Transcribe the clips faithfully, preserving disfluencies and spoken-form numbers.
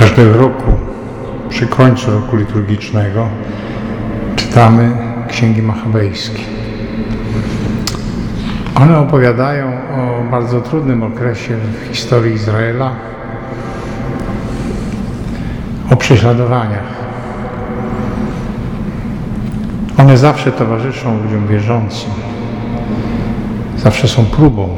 Każdego roku, przy końcu roku liturgicznego, czytamy Księgi Machabejskie. One opowiadają o bardzo trudnym okresie w historii Izraela, o prześladowaniach. One zawsze towarzyszą ludziom wierzącym, zawsze są próbą,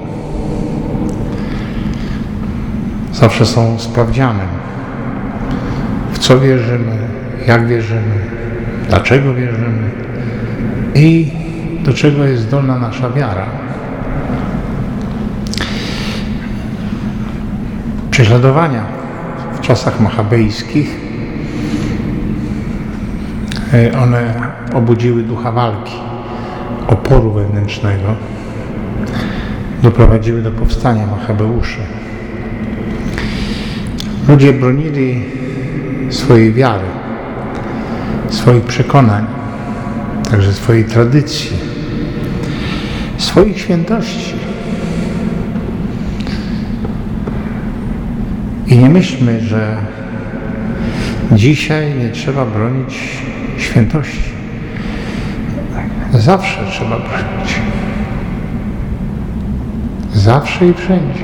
zawsze są sprawdzianem, w co wierzymy, jak wierzymy, dlaczego wierzymy i do czego jest zdolna nasza wiara. Prześladowania w czasach machabejskich, one obudziły ducha walki, oporu wewnętrznego, doprowadziły do powstania Machabeuszy. Ludzie bronili swojej wiary, swoich przekonań, także swojej tradycji, swoich świętości. I nie myślmy, że dzisiaj nie trzeba bronić świętości. Zawsze trzeba bronić. Zawsze i wszędzie.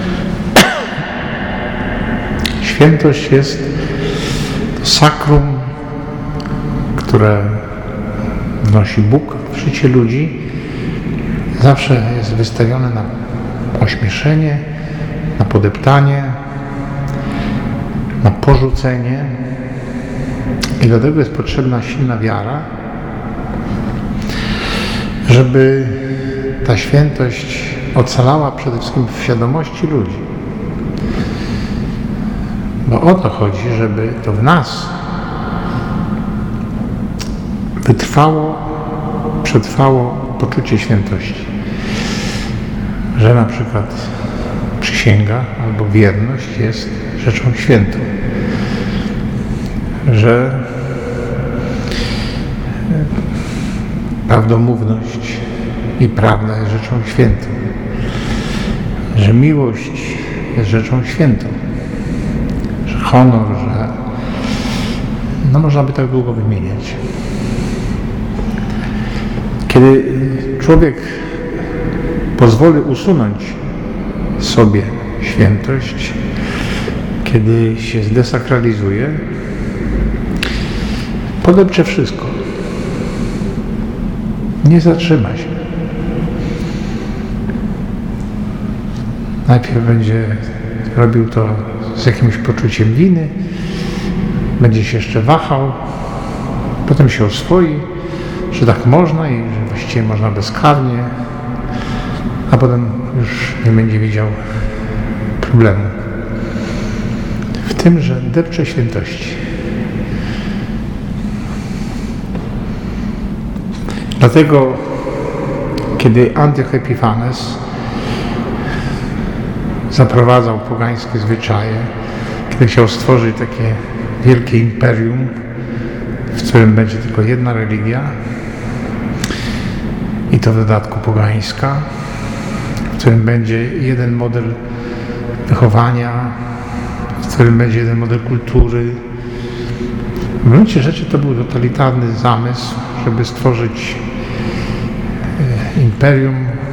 Świętość jest sakrum, które wnosi Bóg w życie ludzi. Zawsze jest wystawione na ośmieszenie, na podeptanie, na porzucenie. I dlatego jest potrzebna silna wiara, żeby ta świętość ocalała przede wszystkim w świadomości ludzi. Bo o to chodzi, żeby to w nas wytrwało, przetrwało poczucie świętości. Że na przykład przysięga albo wierność jest rzeczą świętą. Że prawdomówność i prawda jest rzeczą świętą. Że miłość jest rzeczą świętą. Że honor, że... No można by tak długo wymieniać. Kiedy człowiek pozwoli usunąć sobie świętość, kiedy się zdesakralizuje, podepcze wszystko. Nie zatrzyma się. Najpierw będzie robił to z jakimś poczuciem winy, będzie się jeszcze wahał, potem się oswoi, że tak można i że właściwie można bezkarnie, a potem już nie będzie widział problemu w tym, że depcze świętości. Dlatego, kiedy Antioch Epifanes zaprowadzał pogańskie zwyczaje, kiedy chciał stworzyć takie wielkie imperium, w którym będzie tylko jedna religia i to w dodatku pogańska, w którym będzie jeden model wychowania, w którym będzie jeden model kultury. W gruncie rzeczy to był totalitarny zamysł, żeby stworzyć imperium,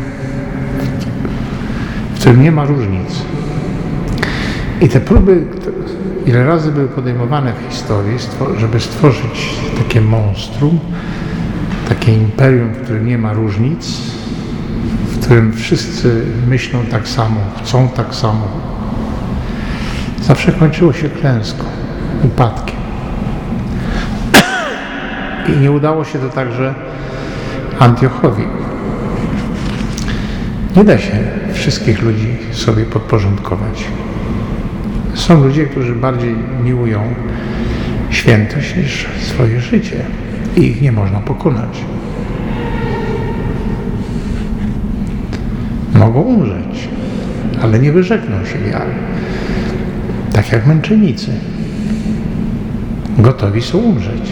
w którym nie ma różnic. I te próby, ile razy były podejmowane w historii, żeby stworzyć takie monstrum, takie imperium, w którym nie ma różnic, w którym wszyscy myślą tak samo, chcą tak samo, zawsze kończyło się klęską, upadkiem. I nie udało się to także Antiochowi. Nie da się wszystkich ludzi sobie podporządkować. Są ludzie, którzy bardziej miłują świętość niż swoje życie i ich nie można pokonać. Mogą umrzeć, ale nie wyrzekną się wiary. Tak jak męczennicy. Gotowi są umrzeć.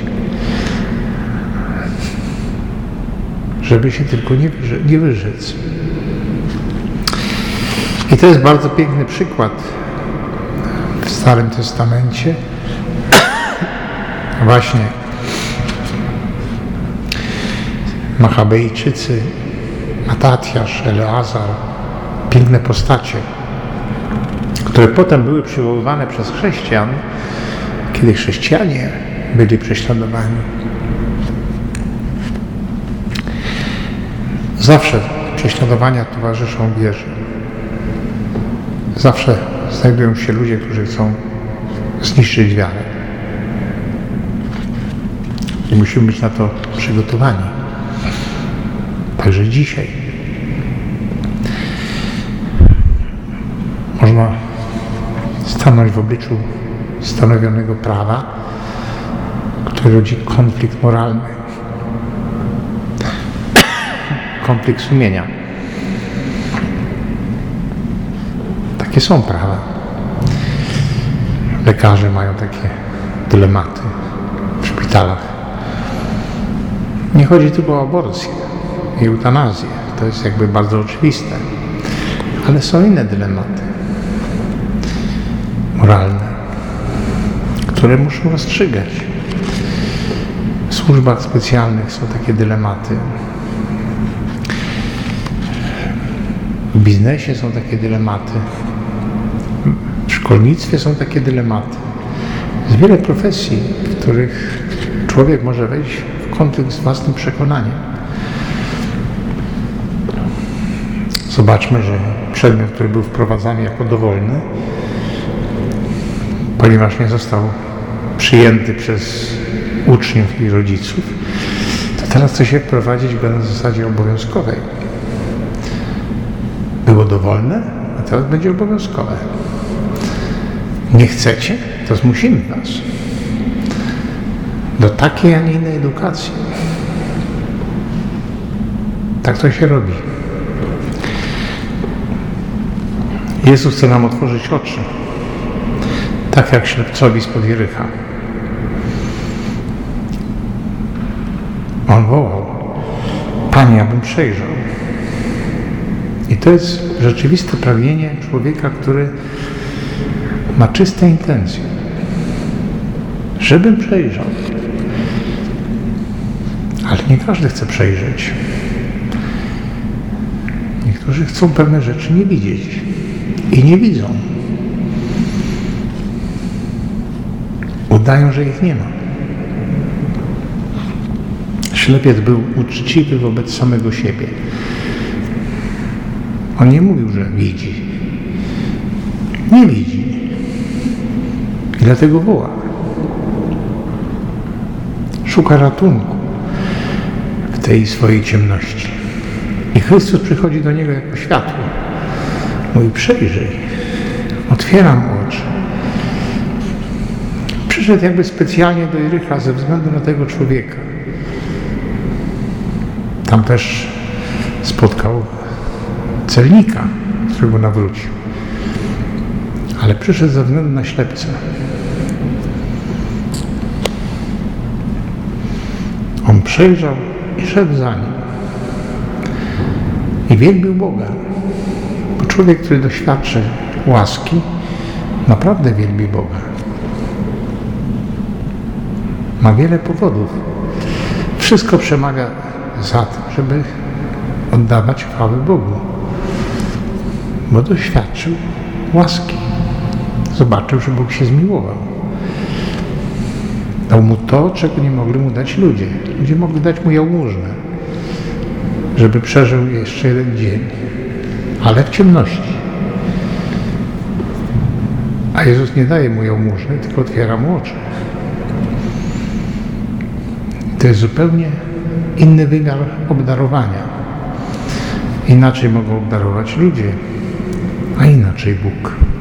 Żeby się tylko nie, wyrze- nie wyrzec. I to jest bardzo piękny przykład w Starym Testamencie właśnie Machabejczycy, Matatiasz, Eleazar, piękne postacie, które potem były przywoływane przez chrześcijan, kiedy chrześcijanie byli prześladowani. Zawsze prześladowania towarzyszą wierze. Zawsze znajdują się ludzie, którzy chcą zniszczyć wiarę. I musimy być na to przygotowani. Także dzisiaj. Można stanąć w obliczu stanowionego prawa, który rodzi konflikt moralny. Konflikt sumienia. Takie są prawa. Lekarze mają takie dylematy w szpitalach. Nie chodzi tylko o aborcję i eutanazję. To jest jakby bardzo oczywiste. Ale są inne dylematy moralne, które muszą rozstrzygać. W służbach specjalnych są takie dylematy. W biznesie są takie dylematy. W szkolnictwie są takie dylematy. Jest wiele profesji, w których człowiek może wejść w konflikt z własnym przekonaniem. Zobaczmy, że przedmiot, który był wprowadzany jako dowolny, ponieważ nie został przyjęty przez uczniów i rodziców, to teraz chce się wprowadzić go na zasadzie obowiązkowej. Było dowolne, a teraz będzie obowiązkowe. Nie chcecie? To zmusimy was do takiej, a nie innej edukacji. Tak to się robi. Jezus chce nam otworzyć oczy, tak jak ślepcowi spod Jericha. On wołał: Panie, abym przejrzał. I to jest rzeczywiste pragnienie człowieka, który ma czyste intencje. Żebym przejrzał. Ale nie każdy chce przejrzeć. Niektórzy chcą pewne rzeczy nie widzieć. I nie widzą. Udają, że ich nie ma. Ślepiec był uczciwy wobec samego siebie. On nie mówił, że widzi. Nie widzi. I dlatego woła. Szuka ratunku w tej swojej ciemności. I Chrystus przychodzi do niego jako światło. Mówi: przejrzyj. Otwieram oczy. Przyszedł jakby specjalnie do Jericha ze względu na tego człowieka. Tam też spotkał celnika, który go nawrócił. Ale przyszedł ze względu na ślepca. On przejrzał i szedł za nim. I wielbił Boga. Bo człowiek, który doświadczy łaski, naprawdę wielbi Boga. Ma wiele powodów. Wszystko przemawia za tym, żeby oddawać chwałę Bogu. Bo doświadczył łaski. Zobaczył, że Bóg się zmiłował. Dał mu to, czego nie mogli mu dać ludzie. Ludzie mogli dać mu jałmużnę, żeby przeżył jeszcze jeden dzień. Ale w ciemności. A Jezus nie daje mu jałmużny, tylko otwiera mu oczy. To jest zupełnie inny wymiar obdarowania. Inaczej mogą obdarować ludzie, a inaczej Bóg.